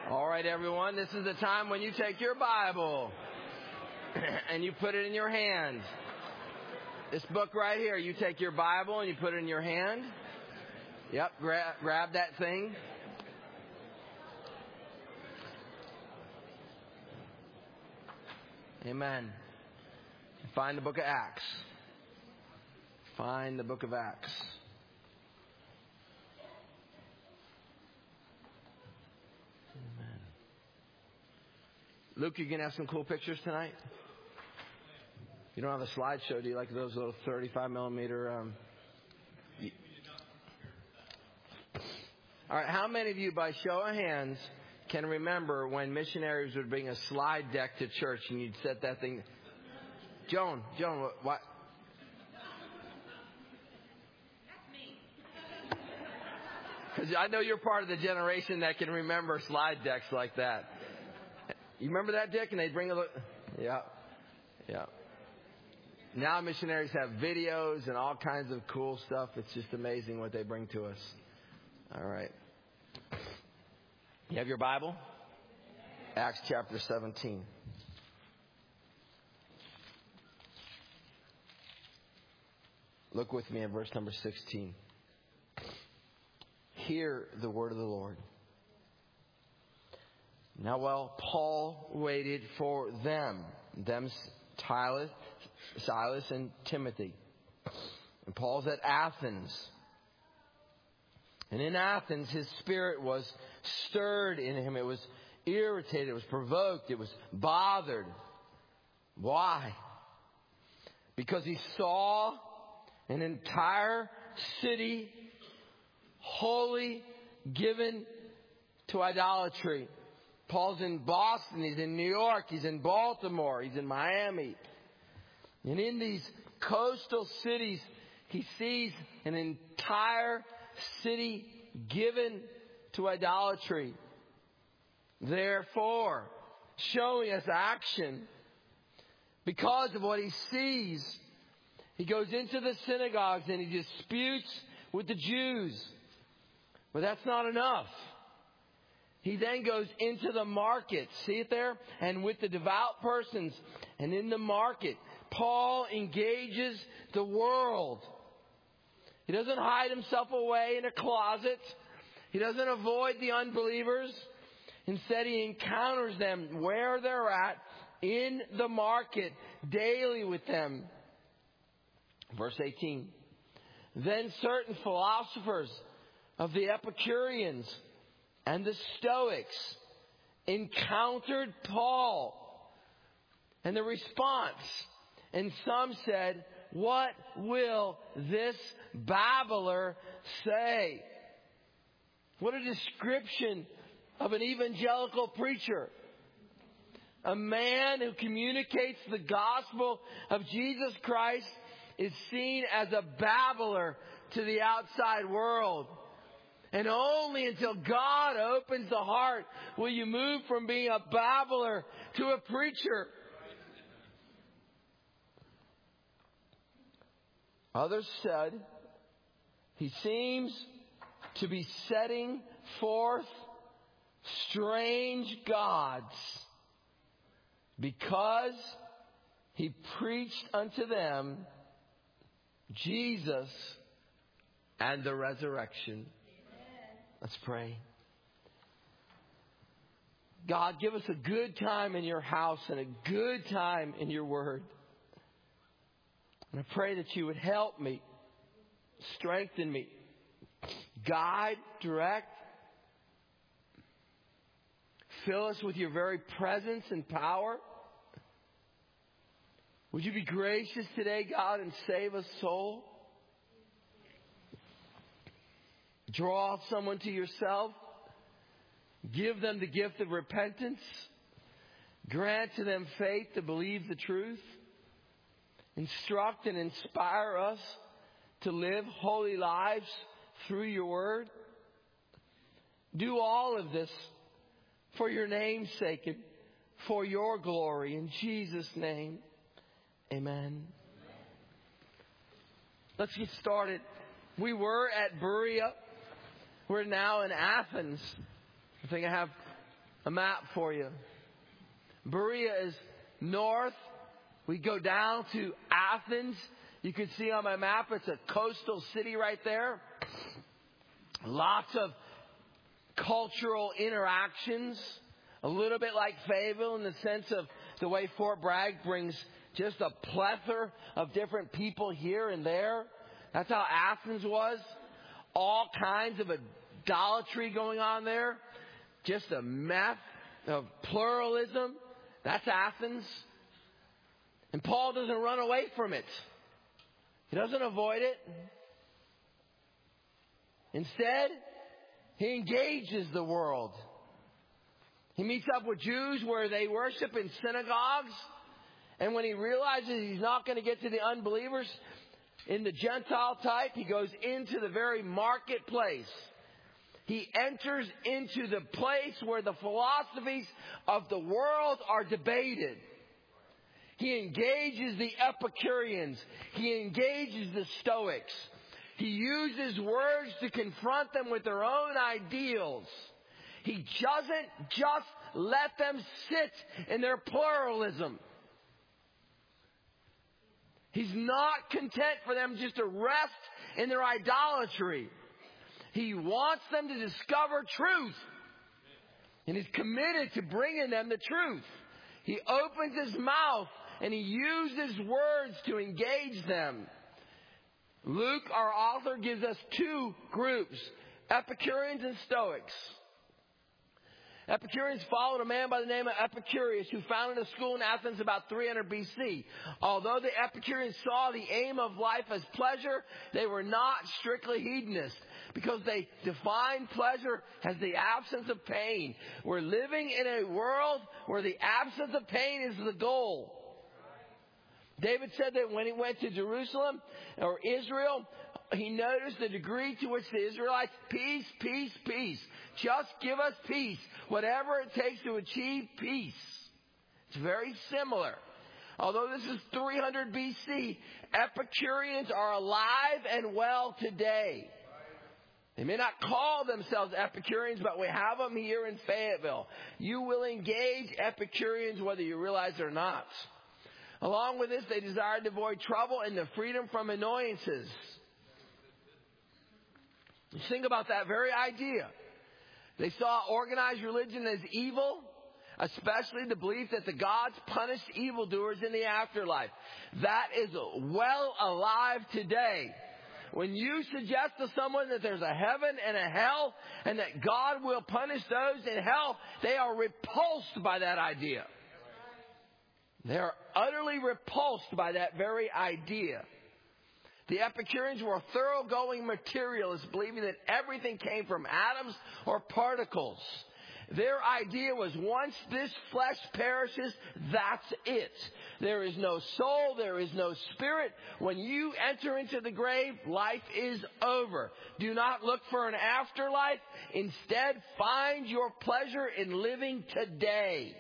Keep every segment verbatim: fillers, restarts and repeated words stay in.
All right, everyone, this is the time when you take your Bible and you put it in your hand. This book right here, you take your Bible and you put it in your hand. Yep, grab, grab that thing. Amen. Find the book of Acts. Find the book of Acts. Amen. Luke, you going to have some cool pictures tonight? You don't have a slideshow, do you? Like those little thirty-five millimeter... Um... All right, how many of you, by show of hands, can remember when missionaries would bring a slide deck to church and you'd set that thing... Joan, Joan, what? what? That's me. Because I know you're part of the generation that can remember slide decks like that. You remember that, Dick? And they bring a look. Yeah, yeah. Now missionaries have videos and all kinds of cool stuff. It's just amazing what they bring to us. All right. You have your Bible? Acts chapter seventeen. Look with me at verse number sixteen. Hear the word of the Lord. Now while Paul waited for them, them Silas, Silas and Timothy, and Paul's at Athens. And in Athens, his spirit was stirred in him. It was irritated. It was provoked. It was bothered. Why? Because he saw an entire city wholly given to idolatry. Paul's in Boston. He's in New York. He's in Baltimore. He's in Miami. And in these coastal cities, he sees an entire city given to idolatry. Therefore, showing us action, because of what he sees, he goes into the synagogues and he disputes with the Jews. But that's not enough. He then goes into the market. See it there? And with the devout persons. And in the market, Paul engages the world. He doesn't hide himself away in a closet. He doesn't avoid the unbelievers. Instead, he encounters them where they're at in the market daily with them. Verse eighteen. Then certain philosophers of the Epicureans and the Stoics encountered Paul. And the response, and some said, "What will this babbler say?" What a description of an evangelical preacher. A man who communicates the gospel of Jesus Christ is seen as a babbler to the outside world. And only until God opens the heart will you move from being a babbler to a preacher. Others said, he seems to be setting forth strange gods because he preached unto them Jesus and the resurrection. Amen. Let's pray. God, give us a good time in your house and a good time in your word. And I pray that you would help me, strengthen me, guide, direct, fill us with your very presence and power. Would you be gracious today, God, and save a soul? Draw someone to yourself. Give them the gift of repentance. Grant to them faith to believe the truth. Instruct and inspire us to live holy lives through your word. Do all of this for your name's sake and for your glory. In Jesus' name, amen. Let's get started. We were at Berea. We're now in Athens. I think I have a map for you. Berea is north. We go down to Athens. You can see on my map, it's a coastal city right there. Lots of cultural interactions. A little bit like Fayetteville in the sense of the way Fort Bragg brings just a plethora of different people here and there. That's how Athens was. All kinds of idolatry going on there. Just a mess of pluralism. That's Athens. And Paul doesn't run away from it. He doesn't avoid it. Instead, he engages the world. He meets up with Jews where they worship in synagogues. And when he realizes he's not going to get to the unbelievers in the Gentile type, he goes into the very marketplace. He enters into the place where the philosophies of the world are debated. He engages the Epicureans. He engages the Stoics. He uses words to confront them with their own ideals. He doesn't just let them sit in their pluralism. He's not content for them just to rest in their idolatry. He wants them to discover truth. And he's committed to bringing them the truth. He opens his mouth and he uses words to engage them. Luke, our author, gives us two groups, Epicureans and Stoics. Epicureans followed a man by the name of Epicurus who founded a school in Athens about three hundred B C. Although the Epicureans saw the aim of life as pleasure, they were not strictly hedonists because they defined pleasure as the absence of pain. We're living in a world where the absence of pain is the goal. David said that when he went to Jerusalem or Israel, he noticed the degree to which the Israelites, peace, peace, peace. Just give us peace. Whatever it takes to achieve peace. It's very similar. Although this is three hundred B C, Epicureans are alive and well today. They may not call themselves Epicureans, but we have them here in Fayetteville. You will engage Epicureans whether you realize it or not. Along with this, they desired to avoid trouble and the freedom from annoyances. Think about that very idea. They saw organized religion as evil, especially the belief that the gods punished evildoers in the afterlife. That is well alive today. When you suggest to someone that there's a heaven and a hell and that God will punish those in hell, they are repulsed by that idea. They are utterly repulsed by that very idea. The Epicureans were thoroughgoing materialists, believing that everything came from atoms or particles. Their idea was once this flesh perishes, that's it. There is no soul, there is no spirit. When you enter into the grave, life is over. Do not look for an afterlife. Instead, find your pleasure in living today.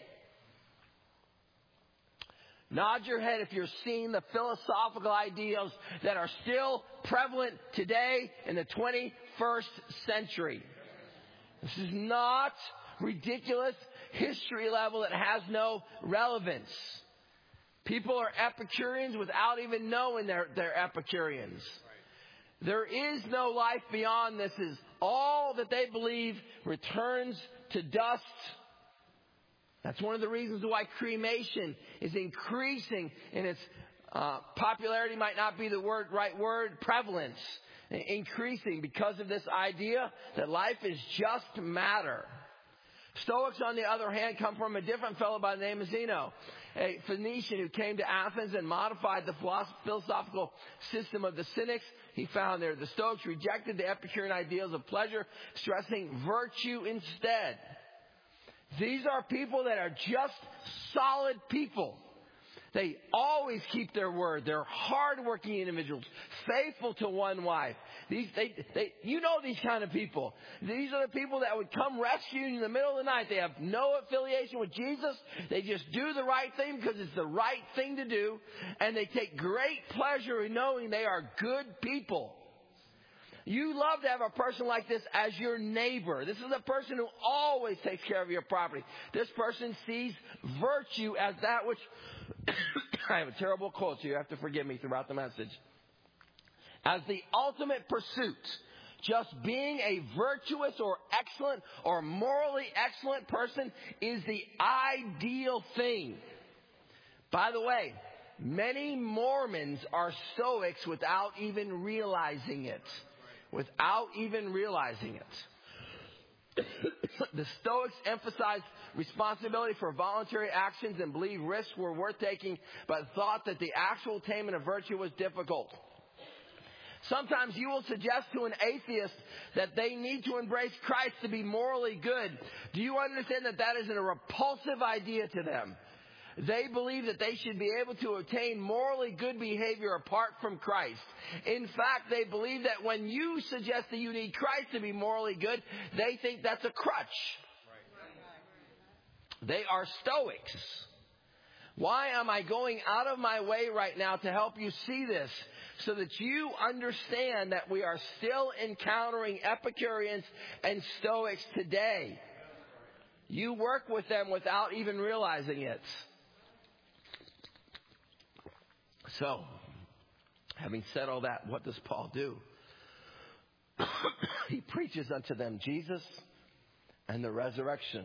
Nod your head if you're seeing the philosophical ideals that are still prevalent today in the twenty-first century. This is not ridiculous history level that has no relevance. People are Epicureans without even knowing they're, they're Epicureans. There is no life beyond this. Is all that they believe returns to dust. That's one of the reasons why cremation is increasing in its uh, popularity, might not be the word right word, prevalence. Increasing because of this idea that life is just matter. Stoics, on the other hand, come from a different fellow by the name of Zeno, a Phoenician who came to Athens and modified the philosophical system of the Cynics he found there. The Stoics rejected the Epicurean ideals of pleasure, stressing virtue instead. These are people that are just solid people. They always keep their word. They're hardworking individuals, faithful to one wife. These, they, they, you know these kind of people. These are the people that would come rescue you in the middle of the night. They have no affiliation with Jesus. They just do the right thing because it's the right thing to do. And they take great pleasure in knowing they are good people. You love to have a person like this as your neighbor. This is a person who always takes care of your property. This person sees virtue as that which... I have a terrible cold, so you have to forgive me throughout the message. As the ultimate pursuit. Just being a virtuous or excellent or morally excellent person is the ideal thing. By the way, many Mormons are Stoics without even realizing it. Without even realizing it. The Stoics emphasized responsibility for voluntary actions and believed risks were worth taking, but thought that the actual attainment of virtue was difficult. Sometimes you will suggest to an atheist that they need to embrace Christ to be morally good. Do you understand that that is a repulsive idea to them? They believe that they should be able to obtain morally good behavior apart from Christ. In fact, they believe that when you suggest that you need Christ to be morally good, they think that's a crutch. They are Stoics. Why am I going out of my way right now to help you see this? So that you understand that we are still encountering Epicureans and Stoics today. You work with them without even realizing it. So, having said all that, what does Paul do? He preaches unto them Jesus and the resurrection.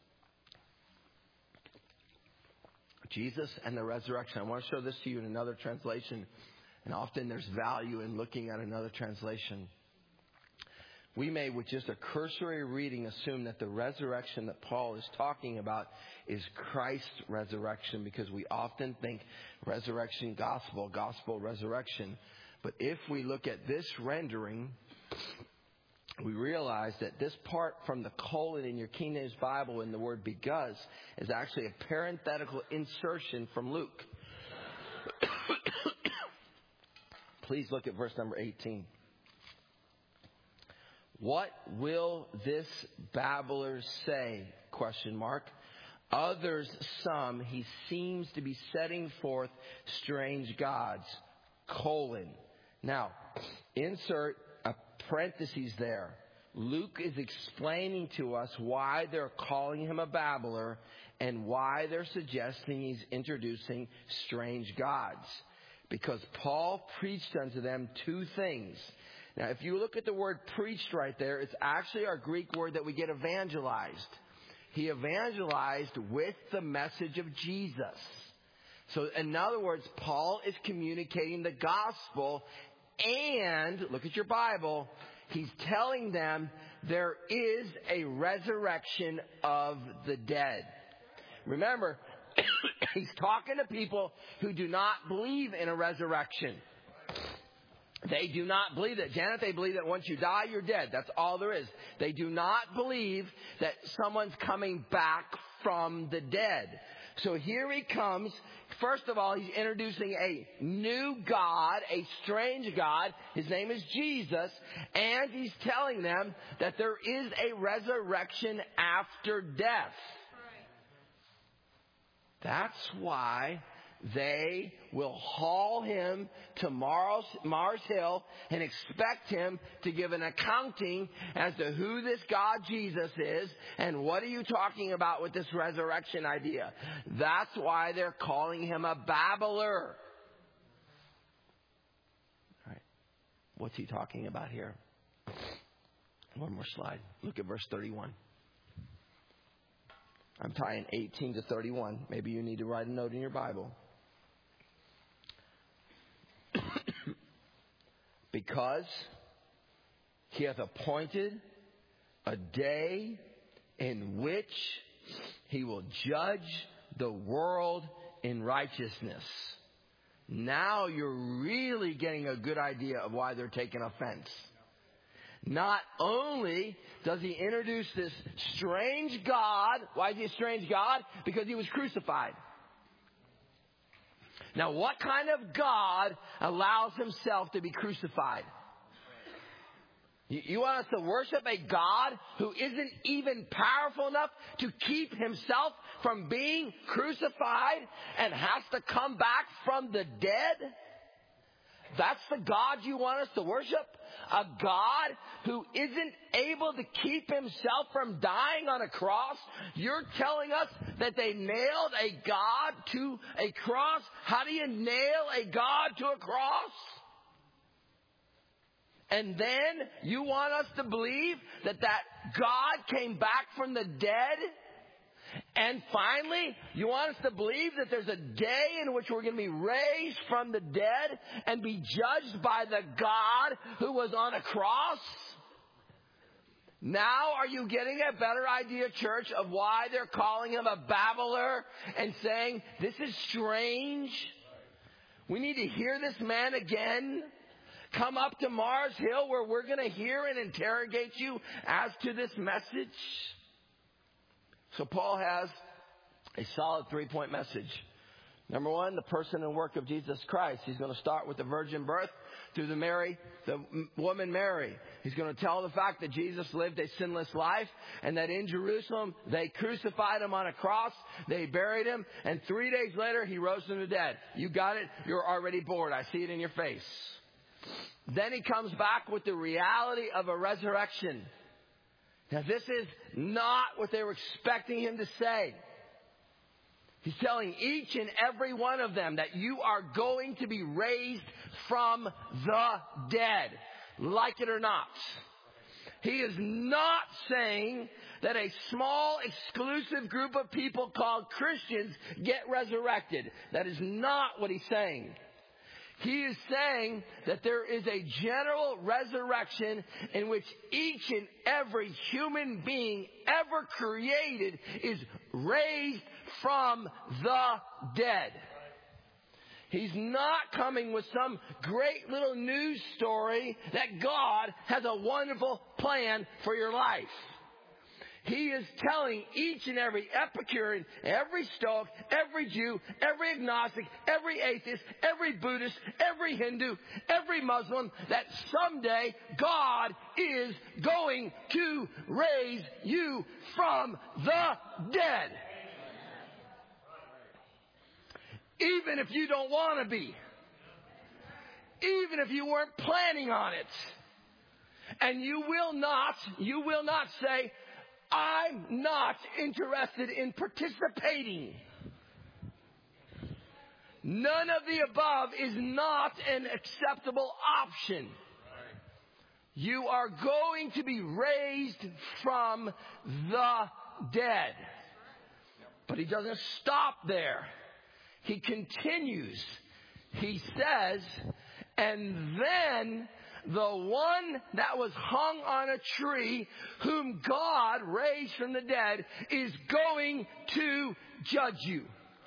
Jesus and the resurrection. I want to show this to you in another translation. And often there's value in looking at another translation. We may, with just a cursory reading, assume that the resurrection that Paul is talking about is Christ's resurrection, because we often think resurrection, gospel, gospel, resurrection. But if we look at this rendering, we realize that this part from the colon in your King James Bible in the word because is actually a parenthetical insertion from Luke. Please look at verse number eighteen. What will this babbler say? Question mark. Others, some, he seems to be setting forth strange gods. Colon. Now, insert a parenthesis there. Luke is explaining to us why they're calling him a babbler and why they're suggesting he's introducing strange gods. Because Paul preached unto them two things. Now, if you look at the word preached right there, it's actually our Greek word that we get evangelized. He evangelized with the message of Jesus. So, in other words, Paul is communicating the gospel, and, look at your Bible, he's telling them there is a resurrection of the dead. Remember, he's talking to people who do not believe in a resurrection. They do not believe that. Janet, they believe that once you die, you're dead. That's all there is. They do not believe that someone's coming back from the dead. So here he comes. First of all, he's introducing a new God, a strange God. His name is Jesus. And he's telling them that there is a resurrection after death. That's why they will haul him to Mars, Mars Hill and expect him to give an accounting as to who this God Jesus is and what are you talking about with this resurrection idea. That's why they're calling him a babbler. All right. What's he talking about here? One more slide. Look at verse thirty-one. I'm tying eighteen to thirty-one. Maybe you need to write a note in your Bible. Because he hath appointed a day in which he will judge the world in righteousness. Now you're really getting a good idea of why they're taking offense. Not only does he introduce this strange God. Why is he a strange God? Because he was crucified. Now, what kind of God allows himself to be crucified? You, you want us to worship a God who isn't even powerful enough to keep himself from being crucified and has to come back from the dead? That's the God you want us to worship? A God who isn't able to keep himself from dying on a cross? You're telling us that they nailed a God to a cross? How do you nail a God to a cross? And then you want us to believe that that God came back from the dead? And finally, you want us to believe that there's a day in which we're going to be raised from the dead and be judged by the God who was on a cross? Now are you getting a better idea, church, of why they're calling him a babbler and saying, this is strange? We need to hear this man again. Come up to Mars Hill where we're going to hear and interrogate you as to this message. So Paul has a solid three-point message. Number one, the person and work of Jesus Christ. He's going to start with the virgin birth through the Mary, the woman Mary. He's going to tell the fact that Jesus lived a sinless life and that in Jerusalem they crucified him on a cross, they buried him, and three days later he rose from the dead. You got it? You're already bored. I see it in your face. Then he comes back with the reality of a resurrection. Now, this is not what they were expecting him to say. He's telling each and every one of them that you are going to be raised from the dead, like it or not. He is not saying that a small, exclusive group of people called Christians get resurrected. That is not what he's saying. He is saying that there is a general resurrection in which each and every human being ever created is raised from the dead. He's not coming with some great little news story that God has a wonderful plan for your life. He is telling each and every Epicurean, every Stoic, every Jew, every agnostic, every atheist, every Buddhist, every Hindu, every Muslim that someday God is going to raise you from the dead. Even if you don't want to be. Even if you weren't planning on it. And you will not, you will not say, I'm not interested in participating. None of the above is not an acceptable option. You are going to be raised from the dead. But he doesn't stop there. He continues. He says, and then the one that was hung on a tree, whom God raised from the dead, is going to judge you.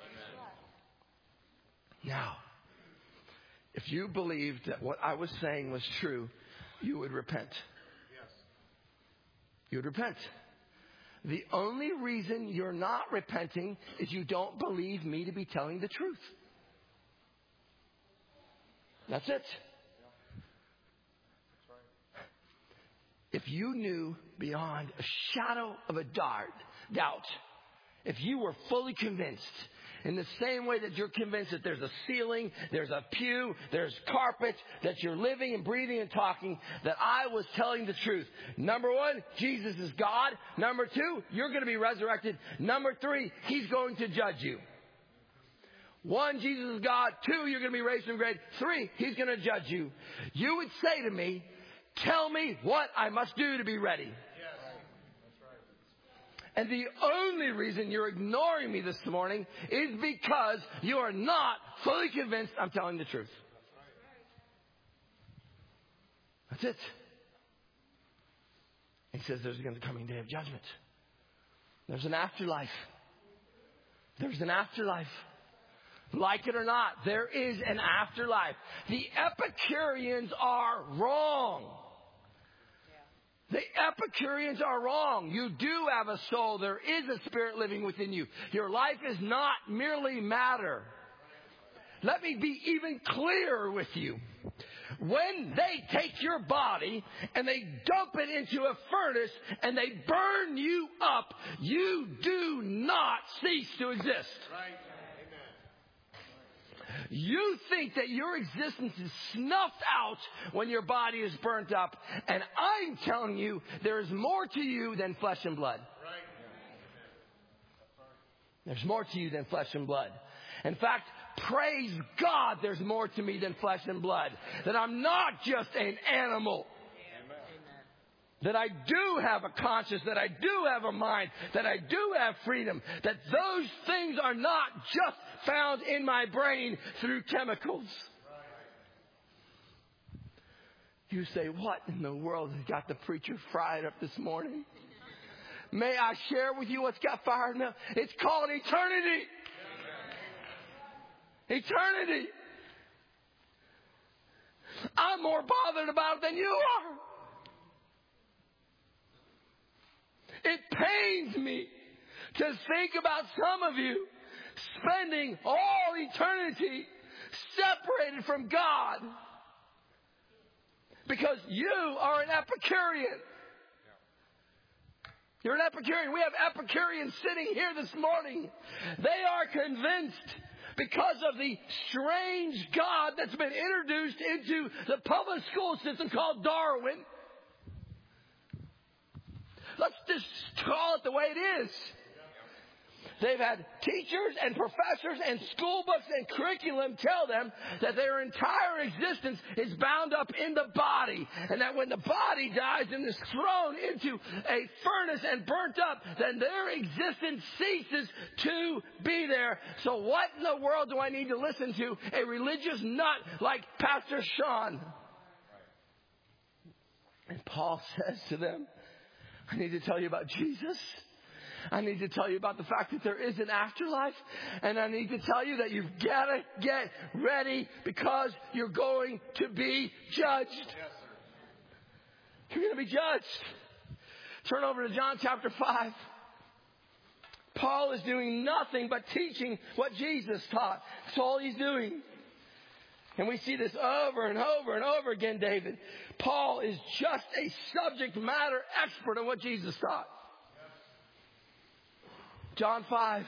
Now, if you believed that what I was saying was true, you would repent. You would repent. The only reason you're not repenting is you don't believe me to be telling the truth. That's it. If you knew beyond a shadow of a dart, doubt, if you were fully convinced, in the same way that you're convinced that there's a ceiling, there's a pew, there's carpet, that you're living and breathing and talking, that I was telling the truth. Number one, Jesus is God. Number two, you're going to be resurrected. Number three, he's going to judge you. One, Jesus is God. Two, you're going to be raised from the grave. Three, he's going to judge you. You would say to me, tell me what I must do to be ready. Yes. That's right. And the only reason you're ignoring me this morning is because you are not fully convinced I'm telling the truth. That's it. He says there's going to come a day of judgment. There's an afterlife. There's an afterlife. Like it or not, there is an afterlife. The Epicureans are wrong. The Epicureans are wrong. You do have a soul. There is a spirit living within you. Your life is not merely matter. Let me be even clearer with you. When they take your body and they dump it into a furnace and they burn you up, you do not cease to exist. You think that your existence is snuffed out when your body is burnt up. And I'm telling you, there is more to you than flesh and blood. There's more to you than flesh and blood. In fact, praise God, there's more to me than flesh and blood. That I'm not just an animal. That I do have a conscience, that I do have a mind, that I do have freedom, that those things are not just found in my brain through chemicals. You say, what in the world has got the preacher fried up this morning? May I share with you what's got fired up? It's called eternity. Eternity. I'm more bothered about it than you are. It pains me to think about some of you spending all eternity separated from God because you are an Epicurean. You're an Epicurean. We have Epicureans sitting here this morning. They are convinced because of the strange God that's been introduced into the public school system called Darwin. Let's just call it the way it is. They've had teachers and professors and school books and curriculum tell them that their entire existence is bound up in the body. And that when the body dies and is thrown into a furnace and burnt up, then their existence ceases to be there. So what in the world do I need to listen to? A religious nut like Pastor Sean. And Paul says to them, I need to tell you about Jesus. I need to tell you about the fact that there is an afterlife. And I need to tell you that you've got to get ready because you're going to be judged. You're going to be judged. Turn over to John chapter five. Paul is doing nothing but teaching what Jesus taught. That's all he's doing. And we see this over and over and over again, David. Paul is just a subject matter expert on what Jesus taught. John five.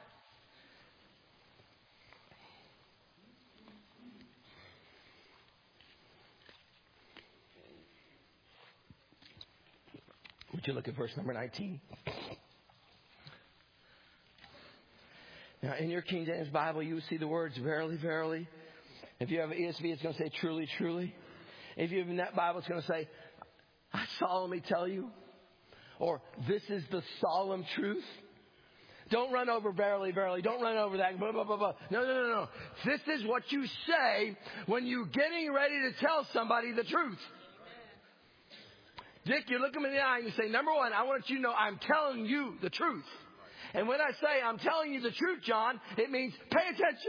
Would you look at verse number nineteen? Now, in your King James Bible, you see the words verily, verily. If you have an E S V, it's going to say truly, truly. If you have a Net Bible, it's going to say, I solemnly tell you. Or, this is the solemn truth. Don't run over verily, verily. Don't run over that. Blah, blah, blah, blah. No, no, no, no. This is what you say when you're getting ready to tell somebody the truth. Dick, you look them in the eye and you say, number one, I want you to know I'm telling you the truth. And when I say I'm telling you the truth, John, it means pay attention.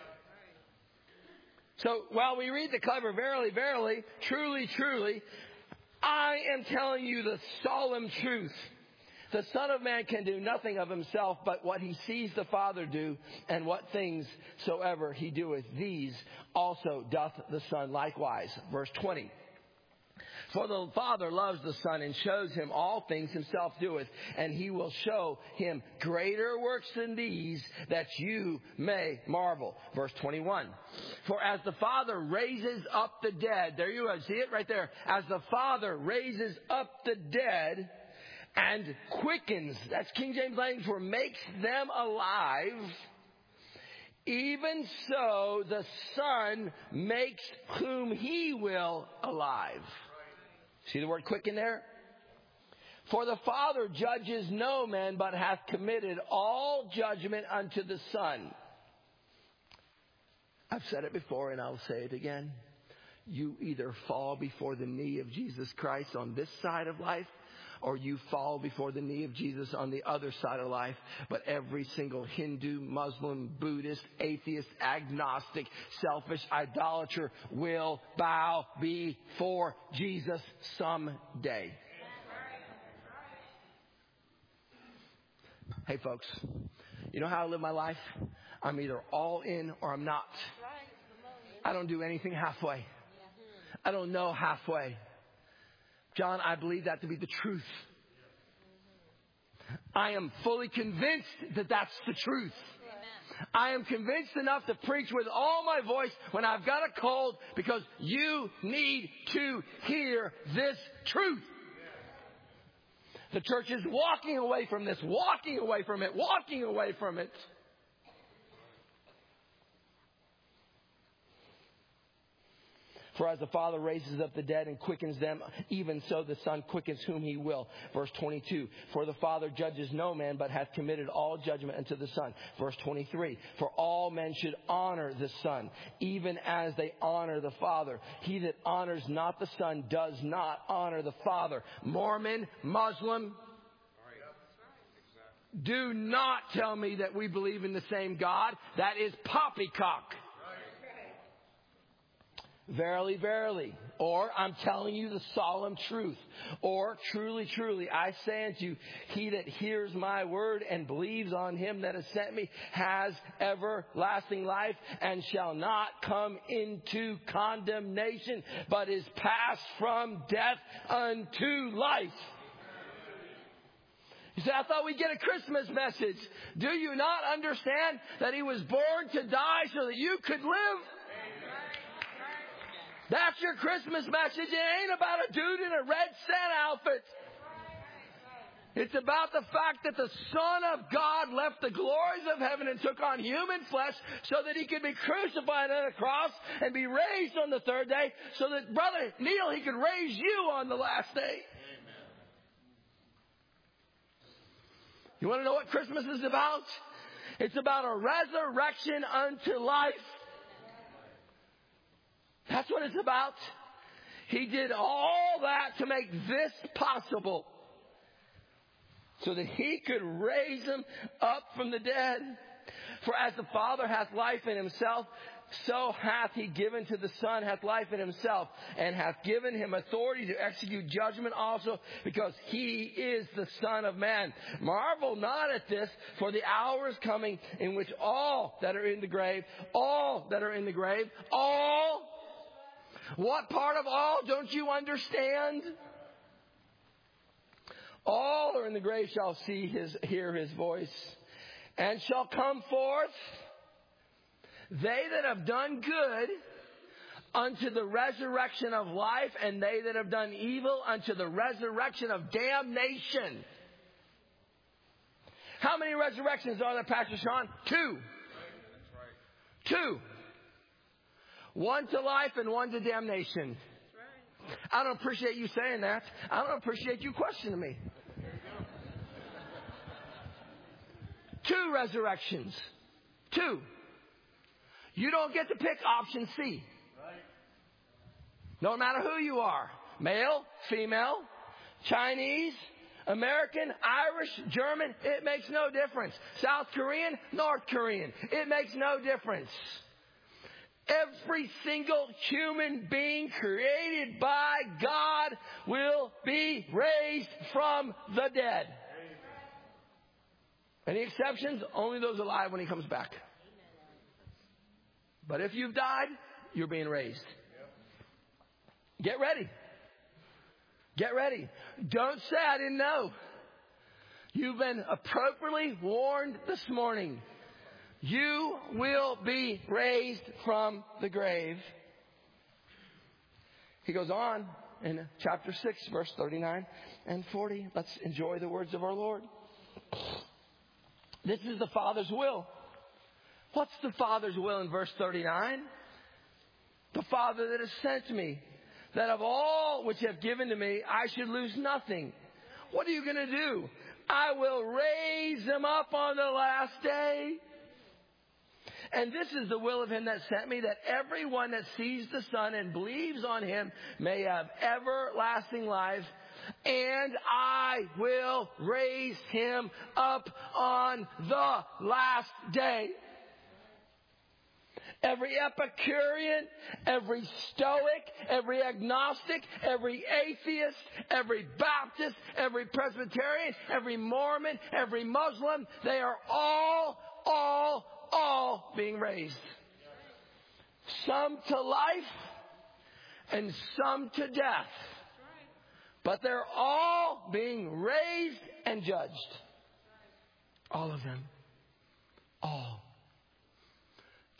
So while we read the clever verily, verily, truly, truly, I am telling you the solemn truth. The Son of Man can do nothing of himself but what he sees the Father do, and what things soever he doeth, these also doth the Son likewise. Verse twenty. For the Father loves the Son and shows him all things himself doeth, and he will show him greater works than these, that you may marvel. Verse twenty-one. For as the Father raises up the dead, there you go, see it right there. As the Father raises up the dead and quickens, that's King James language for makes them alive, even so the Son makes whom he will alive. See the word quicken there? For the Father judges no man, but hath committed all judgment unto the Son. I've said it before and I'll say it again. You either fall before the knee of Jesus Christ on this side of life, or you fall before the knee of Jesus on the other side of life. But every single Hindu, Muslim, Buddhist, atheist, agnostic, selfish, idolater will bow before Jesus someday. Hey, folks, you know how I live my life? I'm either all in or I'm not. I don't do anything halfway. I don't know halfway. John, I believe that to be the truth. I am fully convinced that that's the truth. I am convinced enough to preach with all my voice when I've got a cold because you need to hear this truth. The church is walking away from this, walking away from it, walking away from it. For as the Father raises up the dead and quickens them, even so the Son quickens whom He will. Verse twenty-two. For the Father judges no man, but hath committed all judgment unto the Son. Verse twenty-three. For all men should honor the Son, even as they honor the Father. He that honors not the Son does not honor the Father. Mormon, Muslim, do not tell me that we believe in the same God. That is poppycock. Verily, verily. Or, I'm telling you the solemn truth. Or, truly, truly, I say unto you, he that hears my word and believes on him that has sent me has everlasting life and shall not come into condemnation, but is passed from death unto life. You say, I thought we'd get a Christmas message. Do you not understand that He was born to die so that you could live? That's your Christmas message. It ain't about a dude in a red Santa outfit. It's about the fact that the Son of God left the glories of heaven and took on human flesh so that He could be crucified on a cross and be raised on the third day so that, Brother Neil, He could raise you on the last day. You want to know what Christmas is about? It's about a resurrection unto life. That's what it's about. He did all that to make this possible so that He could raise him up from the dead. For as the Father hath life in Himself, so hath He given to the Son, hath life in Himself, and hath given Him authority to execute judgment also, because He is the Son of Man. Marvel not at this, for the hour is coming in which all that are in the grave, all that are in the grave, all, what part of all don't you understand? All are in the grave shall see his, hear His voice, and shall come forth, they that have done good unto the resurrection of life, and they that have done evil unto the resurrection of damnation. How many resurrections are there, Pastor Sean? Two. Two. One to life and one to damnation. I don't appreciate you saying that. I don't appreciate you questioning me. Two resurrections. Two. You don't get to pick option C. No matter who you are. Male, female, Chinese, American, Irish, German, it makes no difference. South Korean, North Korean, it makes no difference. Every single human being created by God will be raised from the dead. Any exceptions? Only those alive when He comes back. But if you've died, you're being raised. Get ready. Get ready. Don't say I didn't know. You've been appropriately warned this morning. You will be raised from the grave. He goes on in chapter six, verse thirty-nine and forty. Let's enjoy the words of our Lord. This is the Father's will. What's the Father's will in verse thirty-nine? The Father that has sent me, that of all which have given to me, I should lose nothing. What are you going to do? I will raise them up on the last day. And this is the will of Him that sent me, that everyone that sees the Son and believes on Him may have everlasting life. And I will raise him up on the last day. Every Epicurean, every Stoic, every agnostic, every atheist, every Baptist, every Presbyterian, every Mormon, every Muslim, they are all, all, all being raised. Some to life and some to death. But they're all being raised and judged. All of them. All.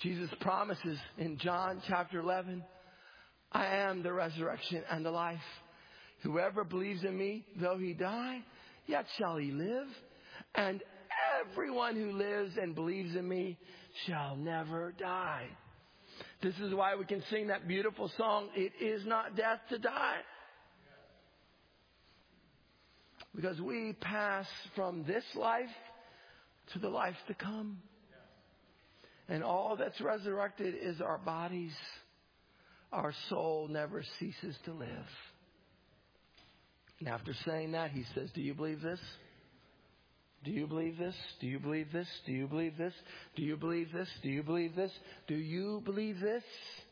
Jesus promises in John chapter eleven, I am the resurrection and the life. Whoever believes in me, though he die, yet shall he live. And everyone who lives and believes in me shall never die. This is why we can sing that beautiful song, it is not death to die. Because we pass from this life to the life to come. And all that's resurrected is our bodies. Our soul never ceases to live. And after saying that, he says, do you believe this? Do you believe this? Do you believe this? Do you believe this? Do you believe this? Do you believe this? Do you believe this?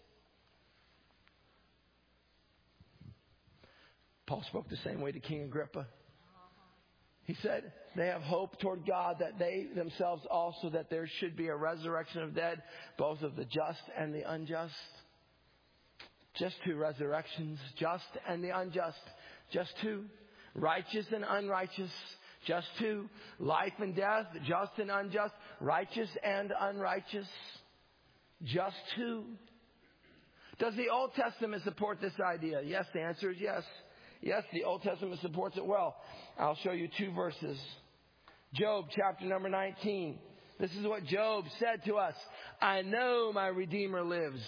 Paul spoke the same way to King Agrippa. He said, they have hope toward God that they themselves also, that there should be a resurrection of dead, both of the just and the unjust. Just two resurrections, just and the unjust. Just two. Righteous and unrighteous. Just two. Life and death, just and unjust. Righteous and unrighteous. Just two. Does the Old Testament support this idea? Yes, the answer is yes. Yes, the Old Testament supports it well. I'll show you two verses. Job chapter number nineteen. This is what Job said to us. I know my Redeemer lives.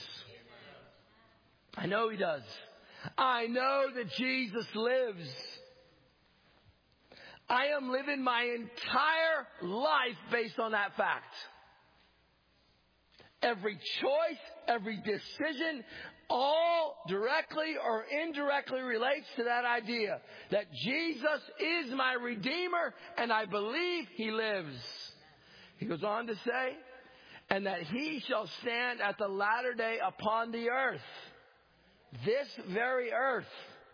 I know he does. I know that Jesus lives. I am living my entire life based on that fact. Every choice, every decision, all directly or indirectly relates to that idea that Jesus is my Redeemer and I believe he lives. He goes on to say, and that he shall stand at the latter day upon the earth. This very earth.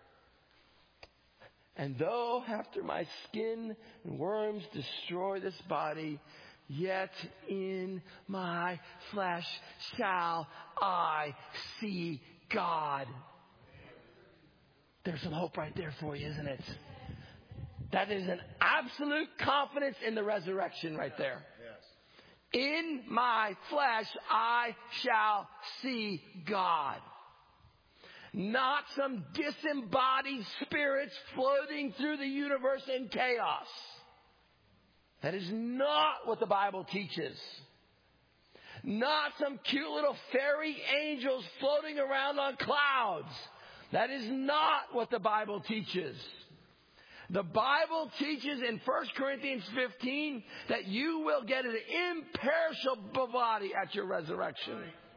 And though after my skin and worms destroy this body, yet in my flesh shall I see God. There's some hope right there for you, isn't it? That is an absolute confidence in the resurrection right there. Yes. In my flesh I shall see God. Not some disembodied spirits floating through the universe in chaos. That is not what the Bible teaches. Not some cute little fairy angels floating around on clouds. That is not what the Bible teaches. The Bible teaches in First Corinthians fifteen that you will get an imperishable body at your resurrection.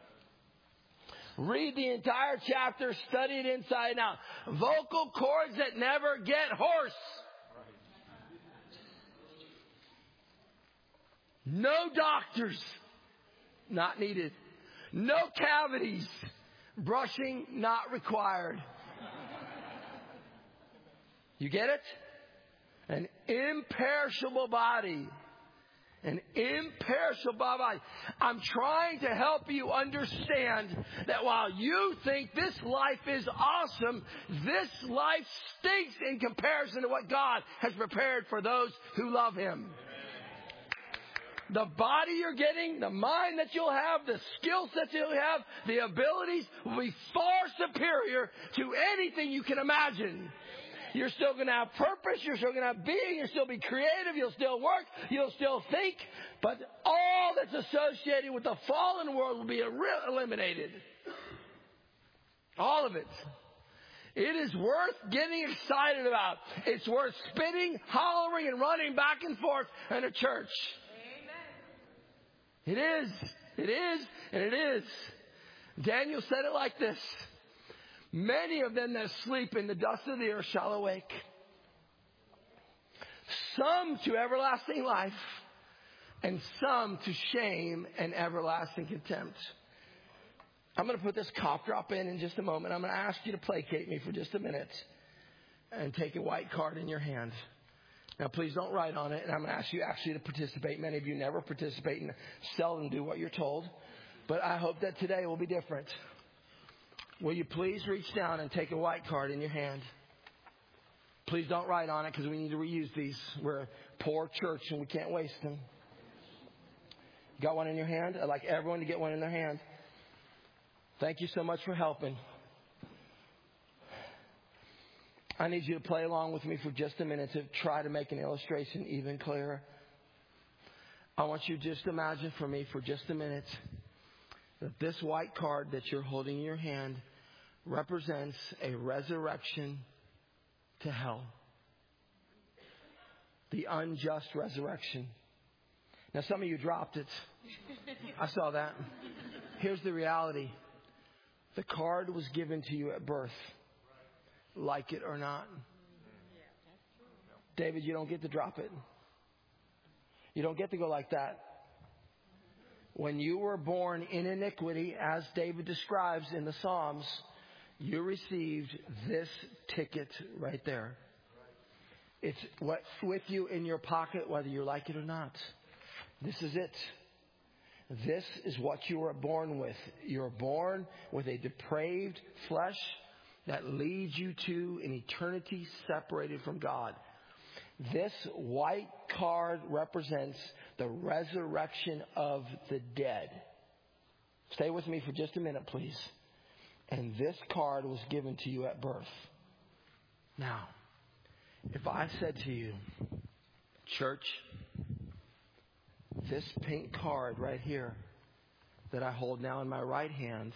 Read the entire chapter, study it inside and out. Vocal cords that never get hoarse. No doctors. Not needed. No cavities. Brushing not required. You get it? An imperishable body. An imperishable body. I'm trying to help you understand that while you think this life is awesome, this life stinks in comparison to what God has prepared for those who love Him. The body you're getting, the mind that you'll have, the skill sets you'll have, the abilities will be far superior to anything you can imagine. You're still going to have purpose. You're still going to have being. You'll still be creative. You'll still work. You'll still think. But all that's associated with the fallen world will be eliminated. All of it. It is worth getting excited about. It's worth spinning, hollering, and running back and forth in a church. Amen. It is. It is. And it is. Daniel said it like this. Many of them that sleep in the dust of the earth shall awake. Some to everlasting life, and some to shame and everlasting contempt. I'm going to put this cough drop in in just a moment. I'm going to ask you to placate me for just a minute and take a white card in your hand. Now, please don't write on it, and I'm going to ask you actually to participate. Many of you never participate and seldom do what you're told, but I hope that today will be different. Will you please reach down and take a white card in your hand? Please don't write on it because we need to reuse these. We're a poor church and we can't waste them. Got one in your hand? I'd like everyone to get one in their hand. Thank you so much for helping. I need you to play along with me for just a minute to try to make an illustration even clearer. I want you to just imagine for me for just a minute that this white card that you're holding in your hand represents a resurrection to hell. The unjust resurrection. Now, some of you dropped it. I saw that. Here's the reality. The card was given to you at birth. Like it or not. David, you don't get to drop it. You don't get to go like that. When you were born in iniquity, as David describes in the Psalms, you received this ticket right there. It's what's with you in your pocket, whether you like it or not. This is it. This is what you were born with. You're born with a depraved flesh that leads you to an eternity separated from God. This white card represents the resurrection of the dead. Stay with me for just a minute, please. And this card was given to you at birth. Now, if I said to you, church, this pink card right here that I hold now in my right hand,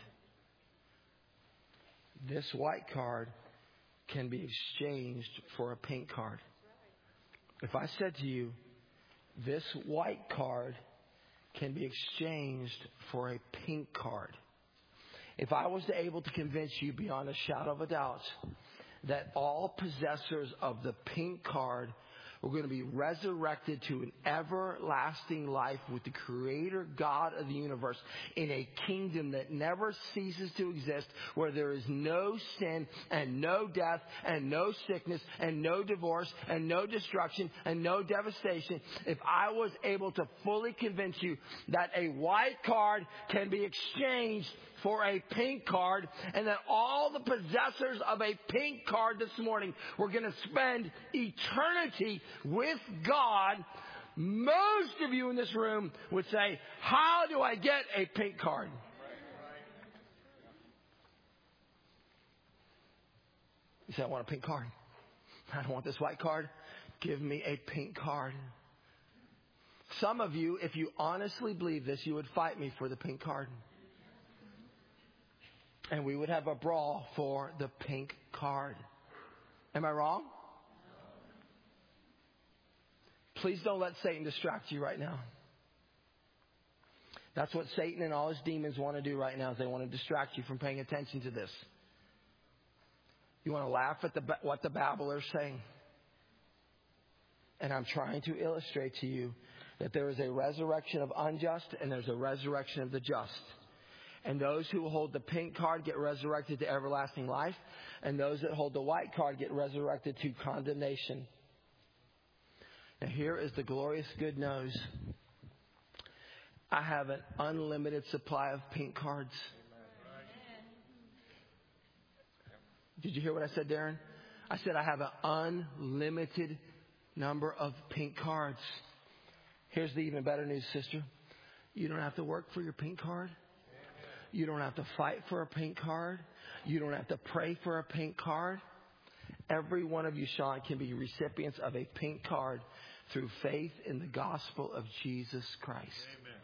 this white card can be exchanged for a pink card. If I said to you, this white card can be exchanged for a pink card. If I was to able to convince you beyond a shadow of a doubt that all possessors of the pink card were going to be resurrected to an everlasting life with the Creator God of the universe in a kingdom that never ceases to exist, where there is no sin and no death and no sickness and no divorce and no destruction and no devastation. If I was able to fully convince you that a white card can be exchanged for a pink card, and that all the possessors of a pink card this morning were going to spend eternity with God, most of you in this room would say, how do I get a pink card? You say, I want a pink card. I don't want this white card. Give me a pink card. Some of you, if you honestly believe this, you would fight me for the pink card. And we would have a brawl for the pink card. Am I wrong? Please don't let Satan distract you right now. That's what Satan and all his demons want to do right now, is they want to distract you from paying attention to this. You want to laugh at the, what the babblers saying. And I'm trying to illustrate to you that there is a resurrection of unjust and there's a resurrection of the just. And those who hold the pink card get resurrected to everlasting life. And those that hold the white card get resurrected to condemnation. Now here is the glorious good news. I have an unlimited supply of pink cards. Did you hear what I said, Darren? I said I have an unlimited number of pink cards. Here's the even better news, sister. You don't have to work for your pink card. You don't have to fight for a pink card. You don't have to pray for a pink card. Every one of you, Sean, can be recipients of a pink card through faith in the gospel of Jesus Christ. Amen.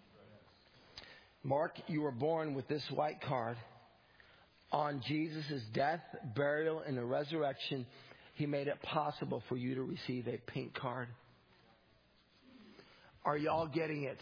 Mark, you were born with this white card. On Jesus' death, burial, and the resurrection, He made it possible for you to receive a pink card. Are y'all getting it?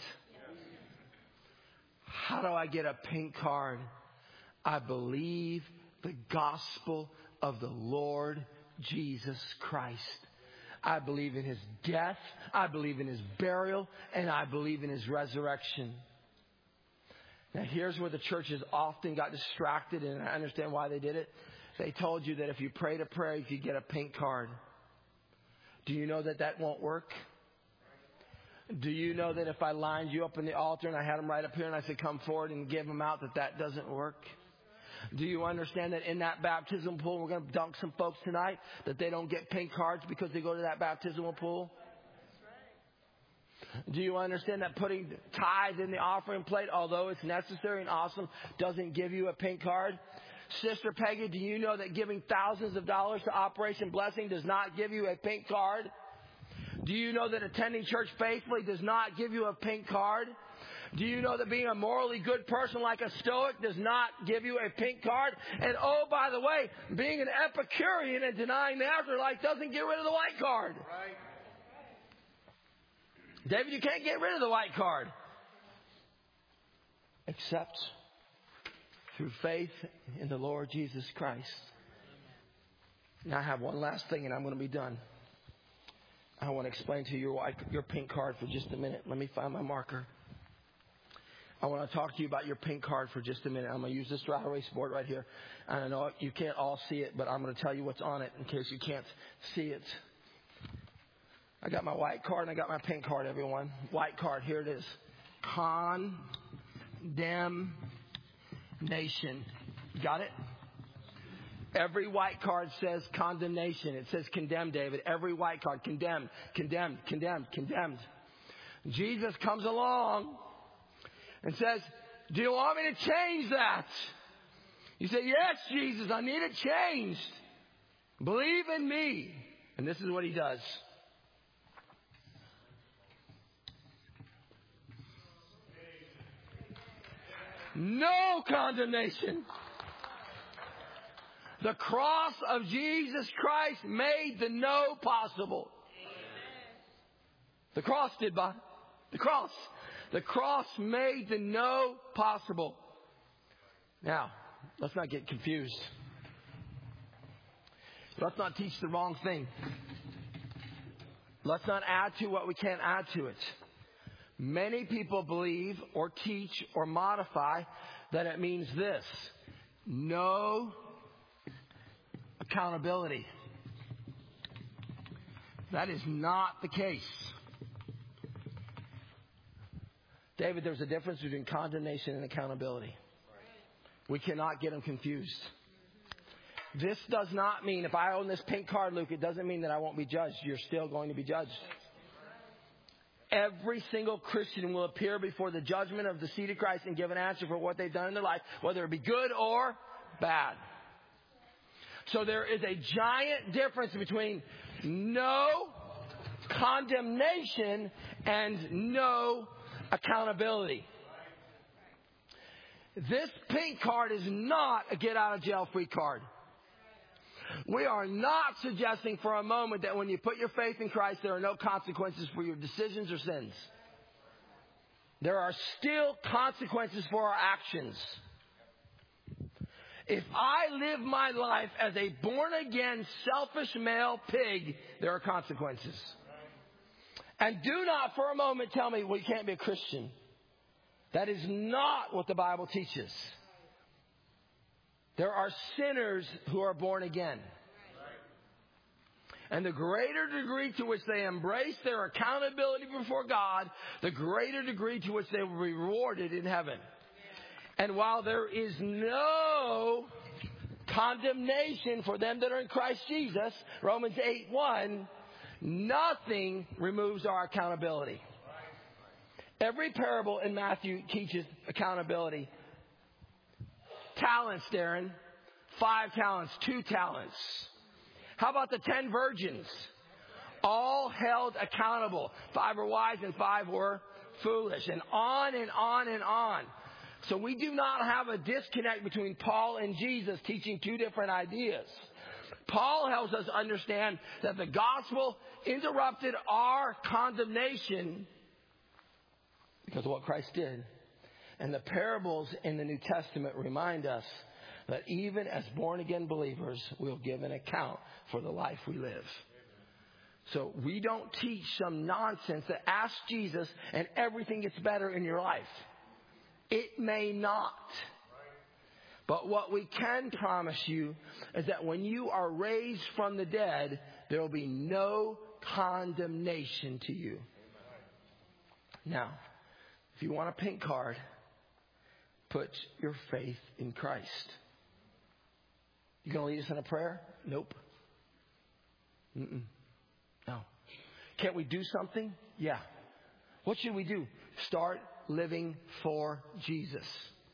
How do I get a pink card? I believe the gospel of the Lord Jesus Christ. I believe in His death. I believe in His burial. And I believe in His resurrection. Now, here's where the churches often got distracted, and I understand why they did it. They told you that if you prayed a prayer, you could get a pink card. Do you know that that won't work? Do you know that if I lined you up in the altar and I had them right up here and I said, come forward and give them out, that that doesn't work? Do you understand that in that baptismal pool, we're going to dunk some folks tonight, that they don't get pink cards because they go to that baptismal pool? Do you understand that putting tithe in the offering plate, although it's necessary and awesome, doesn't give you a pink card? Sister Peggy, do you know that giving thousands of dollars to Operation Blessing does not give you a pink card? Do you know that attending church faithfully does not give you a pink card? Do you know that being a morally good person like a Stoic does not give you a pink card? And oh, by the way, being an Epicurean and denying the afterlife doesn't get rid of the white card. Right. David, you can't get rid of the white card. Except through faith in the Lord Jesus Christ. Now I have one last thing and I'm going to be done. I want to explain to you your white, your pink card for just a minute. Let me find my marker. I want to talk to you about your pink card for just a minute. I'm going to use this dry erase board right here. And I know you can't all see it, but I'm going to tell you what's on it in case you can't see it. I got my white card and I got my pink card, everyone. White card, here it is. Condemnation. Got it? Every white card says condemnation. It says condemn, David. Every white card, condemned, condemned, condemned, condemned. Jesus comes along and says, do you want me to change that? You say, yes, Jesus, I need it changed. Believe in me. And this is what he does. No condemnation. The cross of Jesus Christ made the no possible. The cross did, Bob. The cross. The cross made the no possible. Now, let's not get confused. Let's not teach the wrong thing. Let's not add to what we can't add to it. Many people believe or teach or modify that it means this: no accountability. That is not the case. David, there's a difference between condemnation and accountability. We cannot get them confused. This does not mean if I own this pink card, Luke, it doesn't mean that I won't be judged. You're still going to be judged. Every single Christian will appear before the judgment of the seat of Christ and give an answer for what they've done in their life, whether it be good or bad. So there is a giant difference between no condemnation and no accountability. This pink card is not a get out of jail free card. We are not suggesting for a moment that when you put your faith in Christ, there are no consequences for your decisions or sins. There are still consequences for our actions. If I live my life as a born-again, selfish male pig, there are consequences. And do not for a moment tell me, well, you can't be a Christian. That is not what the Bible teaches. There are sinners who are born again. And the greater degree to which they embrace their accountability before God, the greater degree to which they will be rewarded in heaven. And while there is no condemnation for them that are in Christ Jesus, Romans eight one, nothing removes our accountability. Every parable in Matthew teaches accountability. Talents, Darren. Five talents, two talents. How about the ten virgins? All held accountable. Five were wise and five were foolish. And on and on and on. So we do not have a disconnect between Paul and Jesus teaching two different ideas. Paul helps us understand that the gospel interrupted our condemnation because of what Christ did. And the parables in the New Testament remind us that even as born-again believers, we'll give an account for the life we live. So we don't teach some nonsense that ask Jesus and everything gets better in your life. It may not. But what we can promise you is that when you are raised from the dead, there will be no condemnation to you. Now, if you want a pink card, put your faith in Christ. You going to lead us in a prayer? Nope. Mm-mm. No. Can't we do something? Yeah. What should we do? Start living for Jesus.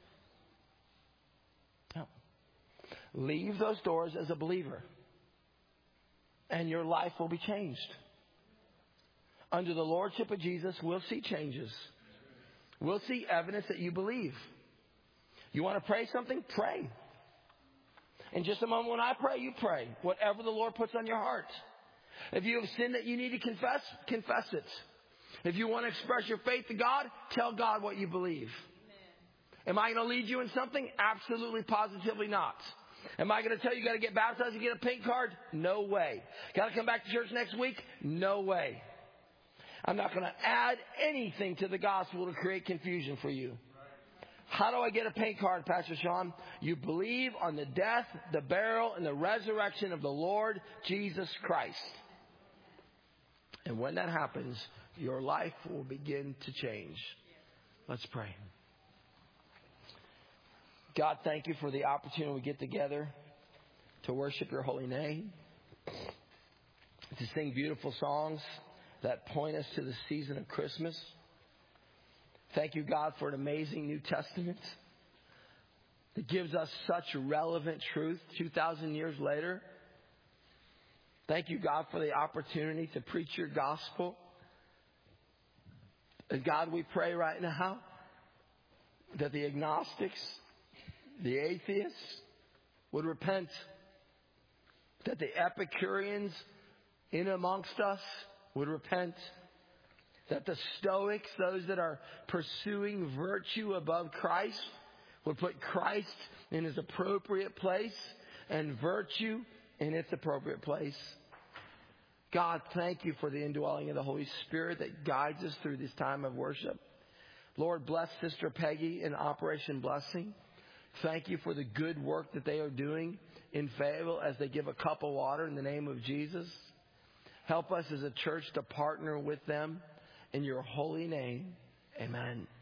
No. Leave those doors as a believer, and your life will be changed. Under the lordship of Jesus, we'll see changes. We'll see evidence that you believe. You want to pray something? Pray. In just a moment when I pray, you pray. Whatever the Lord puts on your heart. If you have sin that you need to confess, confess it. If you want to express your faith to God, tell God what you believe. Amen. Am I going to lead you in something? Absolutely, positively not. Am I going to tell you you got to get baptized and get a pink card? No way. Got to come back to church next week? No way. I'm not going to add anything to the gospel to create confusion for you. How do I get a pink card, Pastor Sean? You believe on the death, the burial, and the resurrection of the Lord Jesus Christ. And when that happens, your life will begin to change. Let's pray. God, thank you for the opportunity we get together to worship your holy name, to sing beautiful songs that point us to the season of Christmas. Thank you, God, for an amazing New Testament that gives us such relevant truth two thousand years later. Thank you, God, for the opportunity to preach your gospel. And God, we pray right now that the agnostics, the atheists would repent, that the Epicureans in amongst us would repent, that the Stoics, those that are pursuing virtue above Christ, would put Christ in his appropriate place and virtue in its appropriate place. God, thank you for the indwelling of the Holy Spirit that guides us through this time of worship. Lord, bless Sister Peggy in Operation Blessing. Thank you for the good work that they are doing in Fayetteville as they give a cup of water in the name of Jesus. Help us as a church to partner with them in your holy name. Amen.